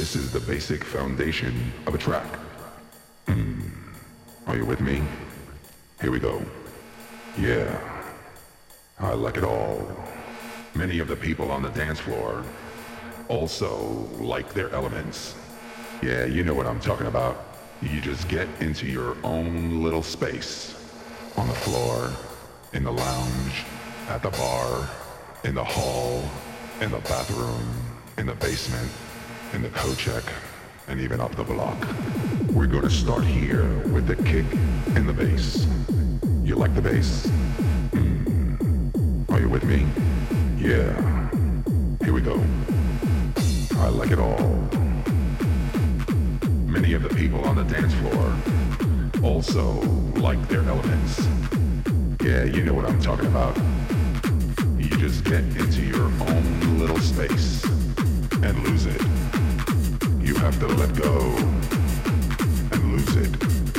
This is the basic foundation of a track. Are you with me? Here we go. Yeah, I like it all. Many of the people on the dance floor also like their elements. Yeah, you know what I'm talking about. You just get into your own little space. On the floor, in the lounge, at the bar, in the hall, in the bathroom, in the basement, in the co-check, and even up the block. We're gonna start here with the kick and the bass. You like the bass? Are you with me? Yeah. Here we go. I like it all. Many of the people on the dance floor also like their elements. Yeah, you know what I'm talking about. You just get into your own little space and lose it. You have to let go and lose it.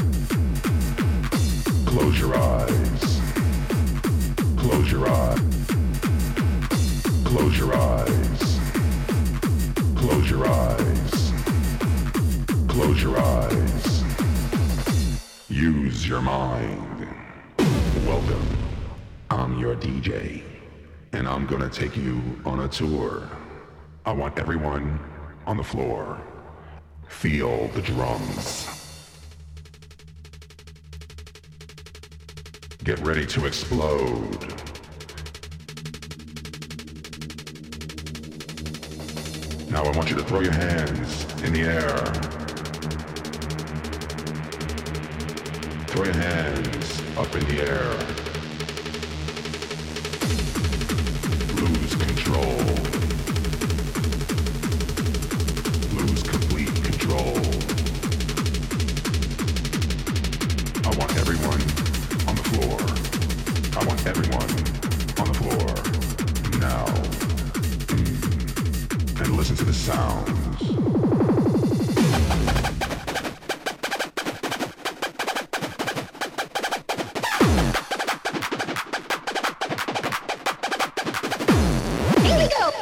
Close your eyes. Close your eyes. Close your eyes. Close your eyes. Close your eyes. Use your mind. Welcome. I'm your DJ, and I'm gonna take you on a tour. I want everyone on the floor. Feel the drums. Get ready to explode. Now I want you to throw your hands in the air. Throw your hands up in the air. Lose control. Lose complete control. I want everyone on the floor. I want everyone on the floor. Now. And listen to the sounds. Here we go!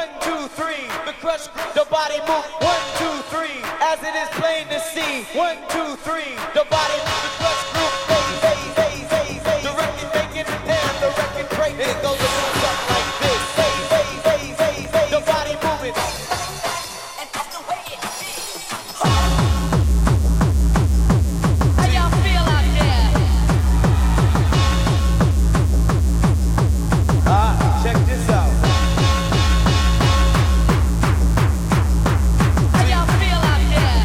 1, 2, 3. The crush, the body move. 1, 2, 3. As it is plain to see. 1, 2, 3. The body move. The crush group. The record making and the record break. It goes a little something like this. The body moving. And that's the way it is. How y'all feel out there? Check this out. How y'all feel out there?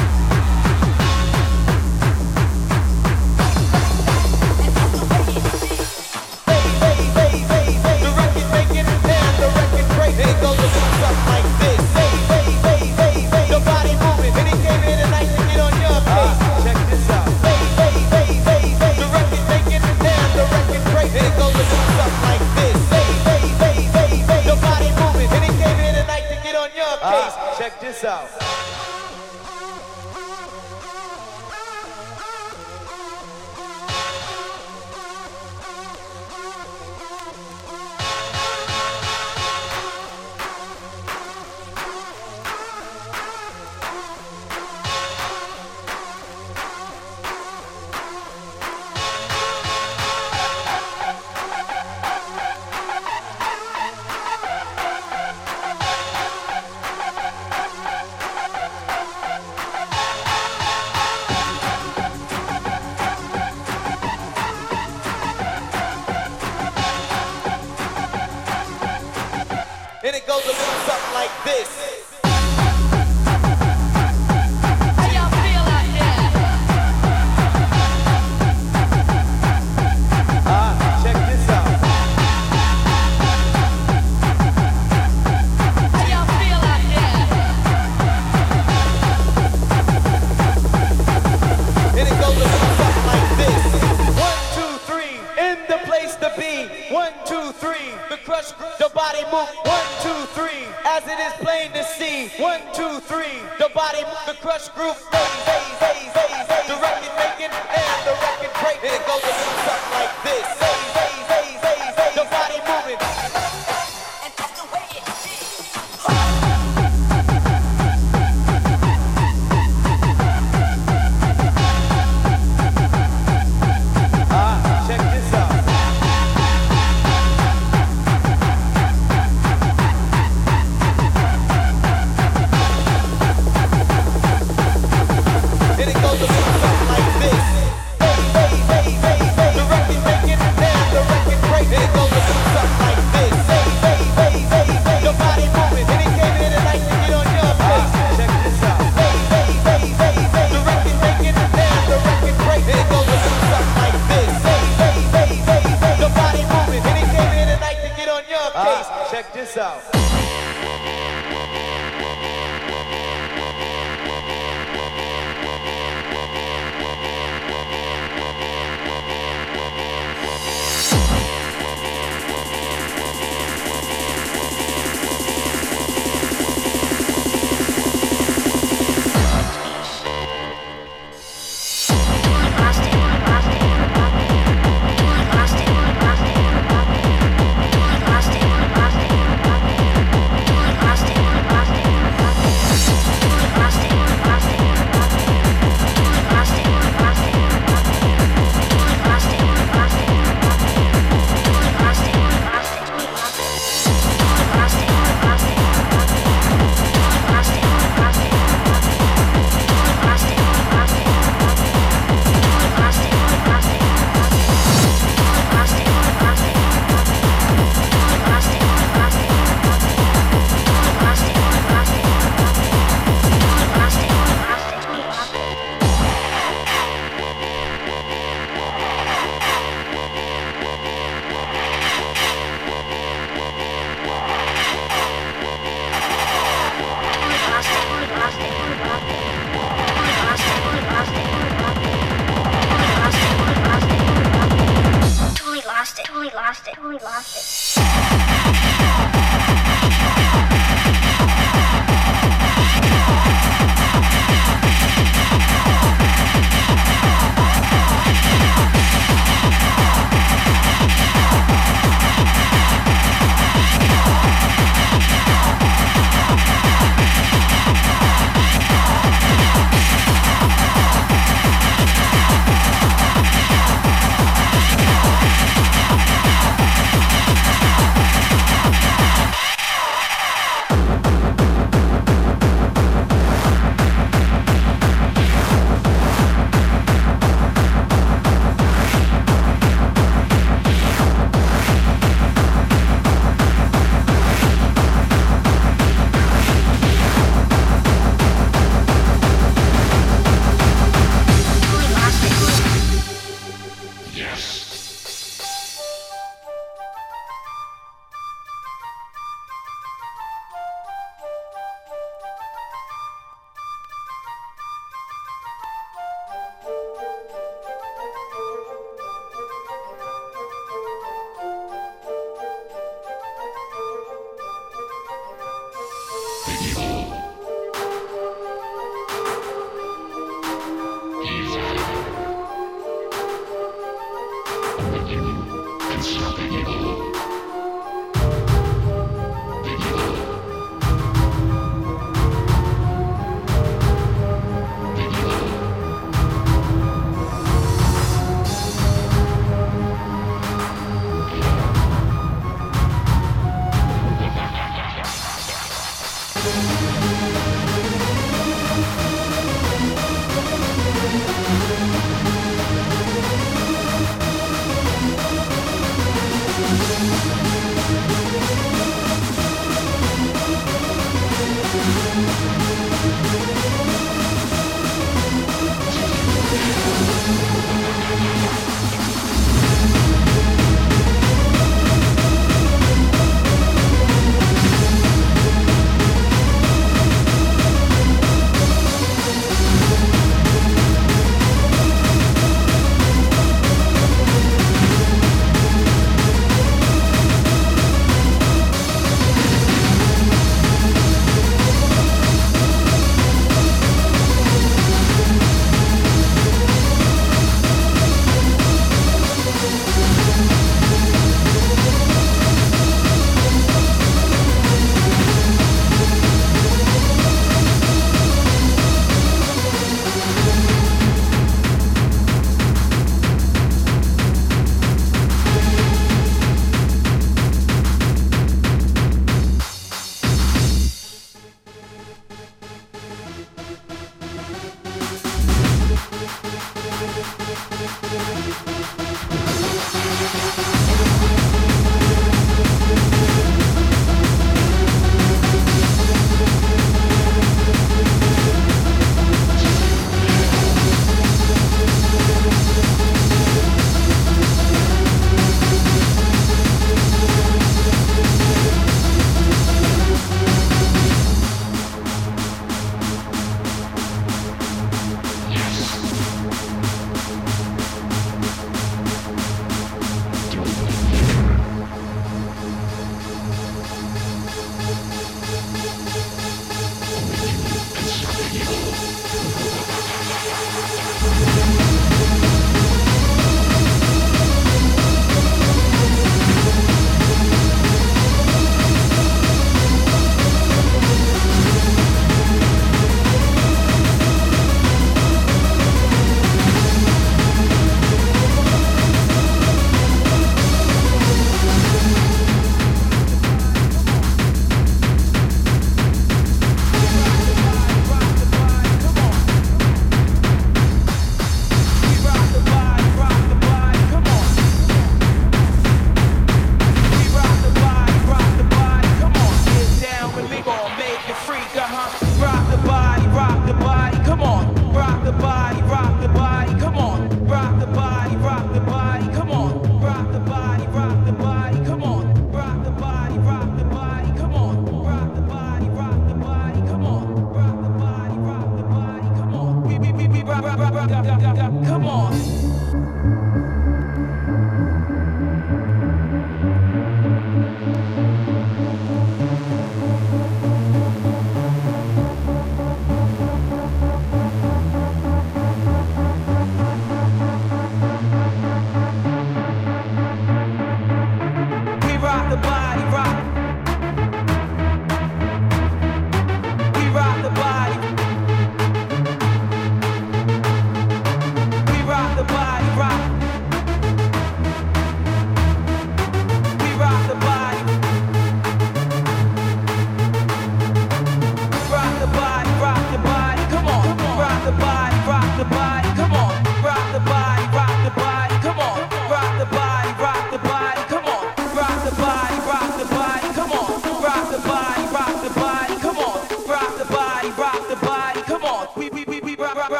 The record making and the record break. It goes a little something like this. The body moving. And he came in tonight to get on your face. Check this out. The record making and the record break. It goes a little something like this. The body moving. And he came in tonight to get on your case. Check this out. And it goes a little something like this. How y'all feel out there? Check this out. How y'all feel out there? And it goes a little something like this. 1, 2, 3, in the place to be. 1, 2, 3, the crush, the body move. 1, 2, 3, as it is plain to see. 1, 2, 3, the body move, the crush group. The record making and the record break. And it goes a little something like this. The body moving. And that's the way it is. Check this out. And it goes a little something like this. The record making and the record break. And it goes a little something like this. The body moving. And he came in tonight to get on your face. Check this out. The record making and the record break. And it goes a little something like this. The body moving. And he came in tonight to get on your case. Check this out. Lost it.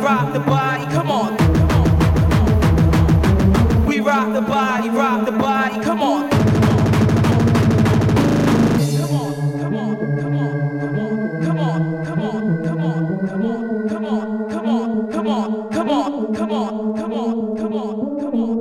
rock the body, come on. We rock the body, come on. Come on, come on, come on, come on, come on, come on, come on, come on, come on, come on, come on, come on, come on, come on, come on, come on.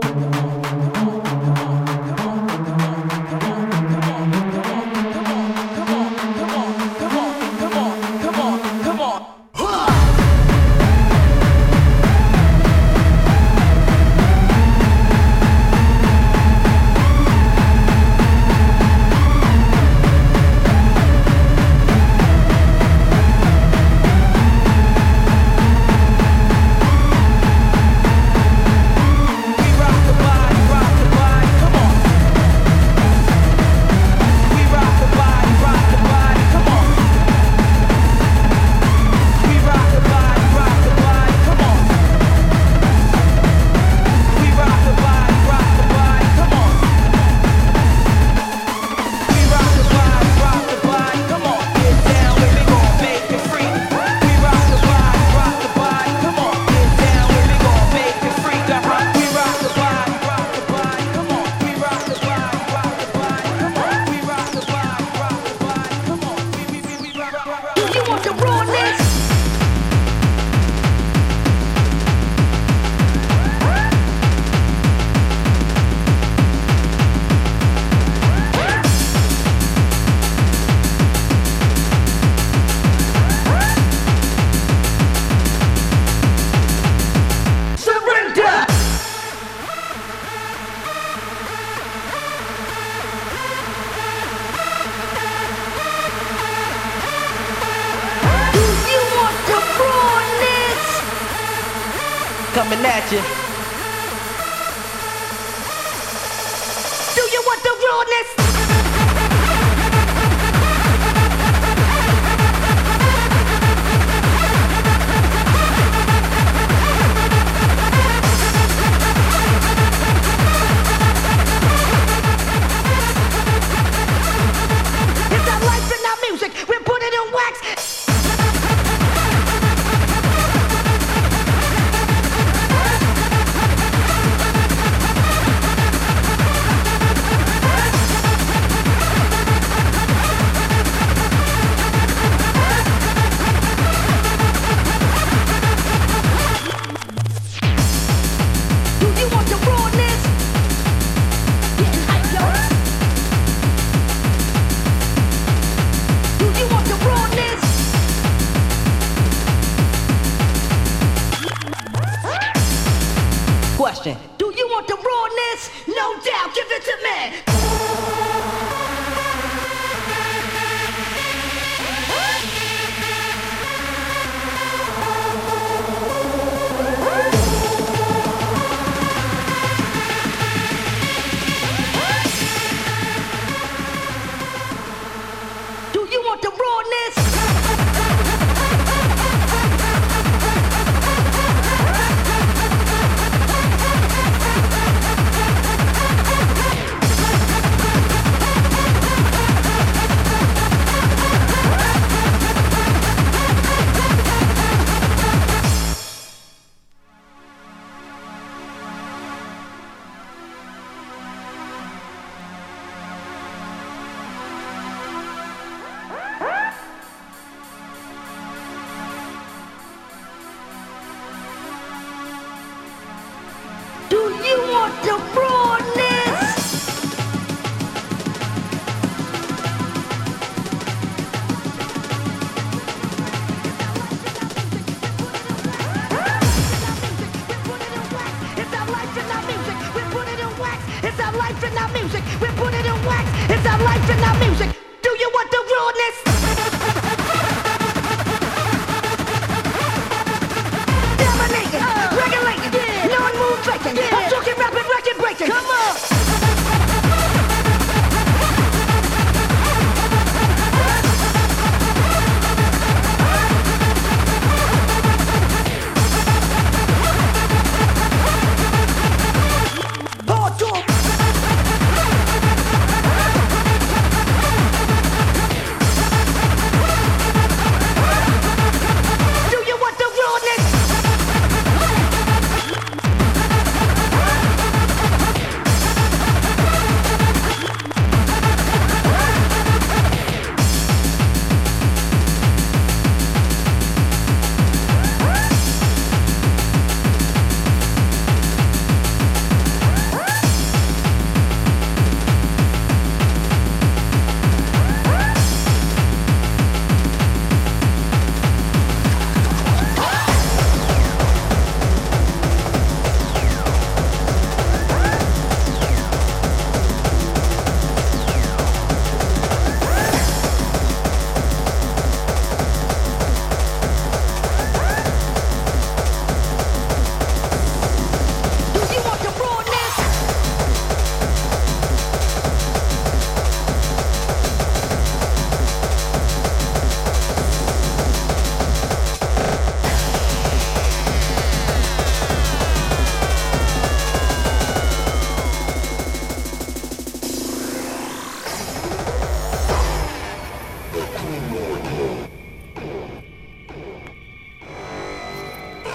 Coming at you. Do you want the rawness? It's our life and our music. We put it in wax. Question. Do you want the rawness? No doubt, give it to me. Do you want the rawness? The rawness. It's our life and our music. We put it in wax. It's our life and our music. We put it in wax. It's our life and our music. Do you want the rawness? Dominating, regulating, non-move faking. I'm talking rapid record breaking. Come on. Do you want the rawness?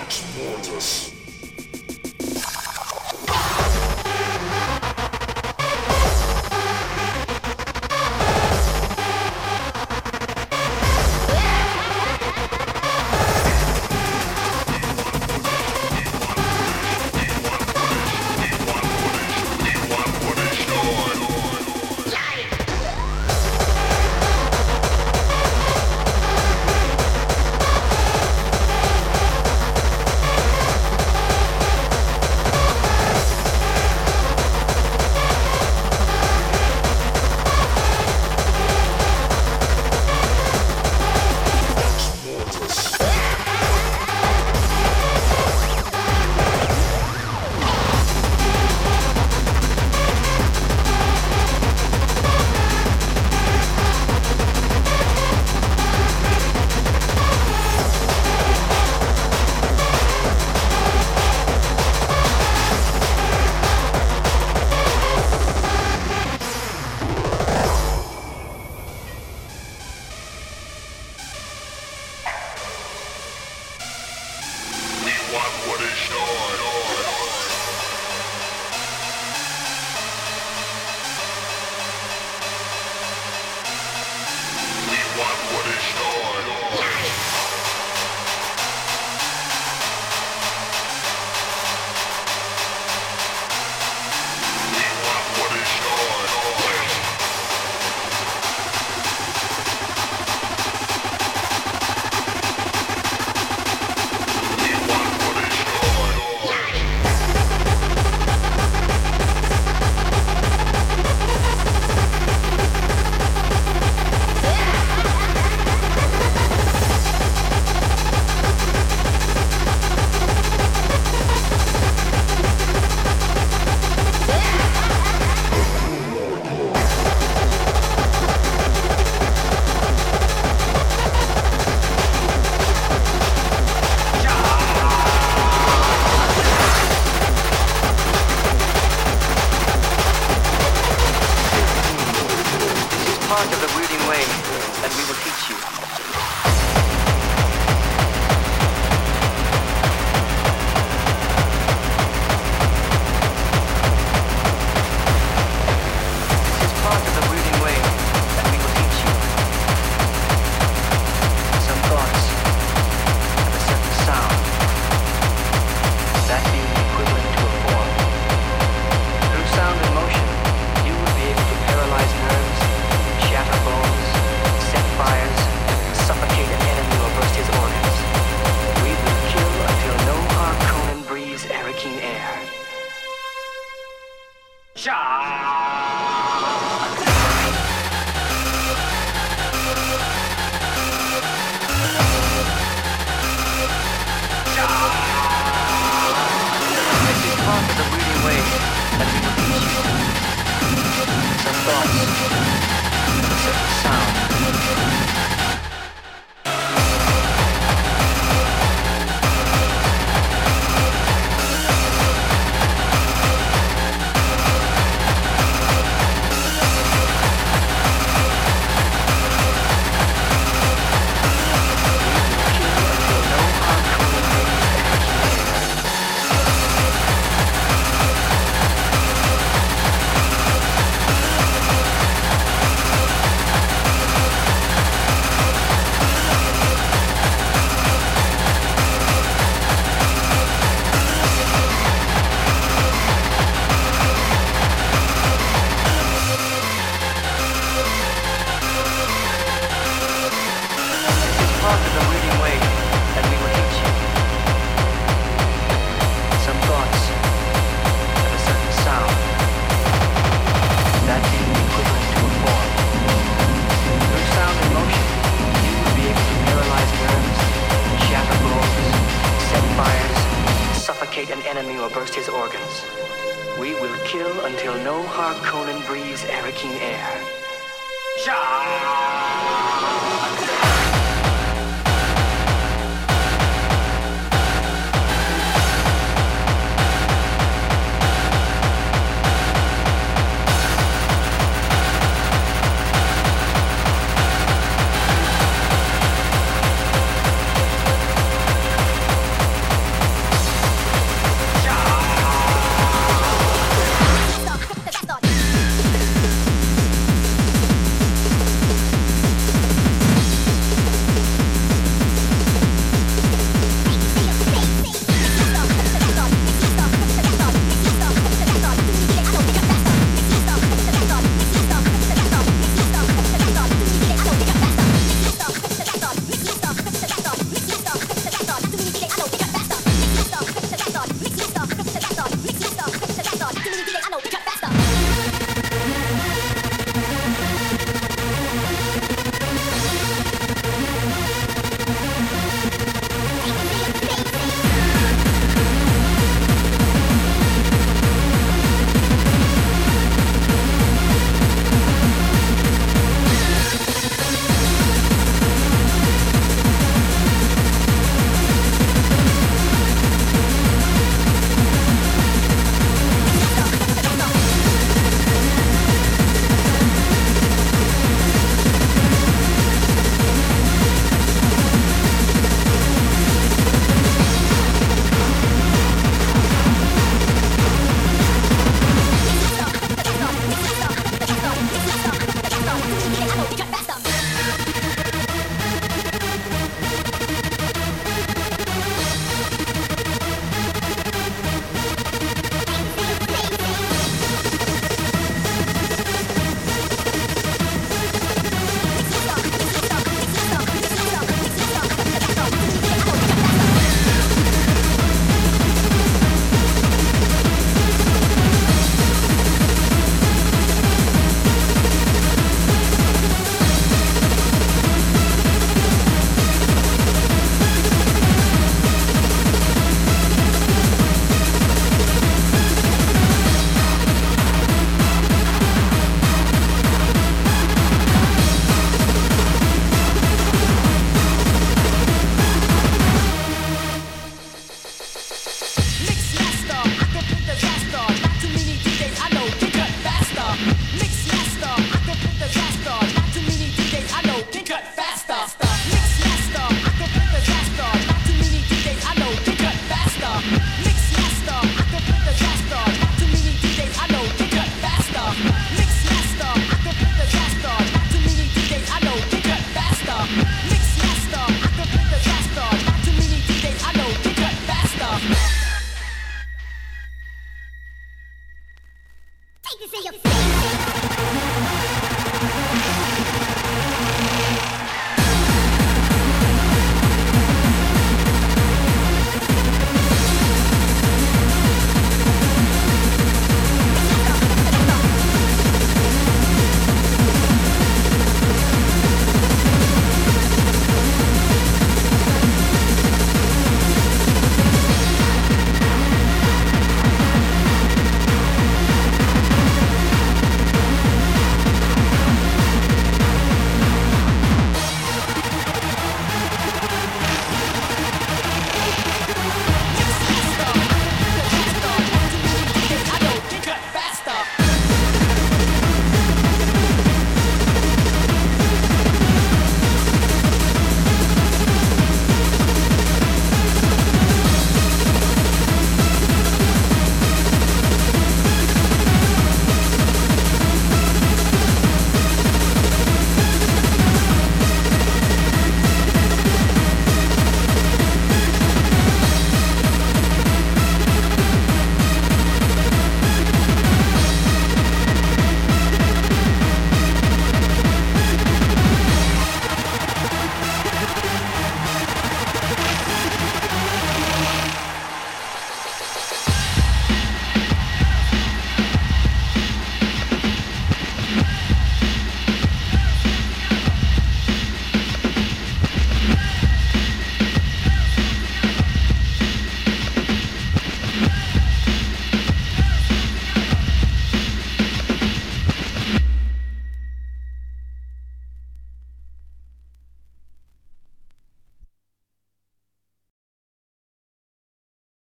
until no Harkonnen breathes Arakeen air. Shah!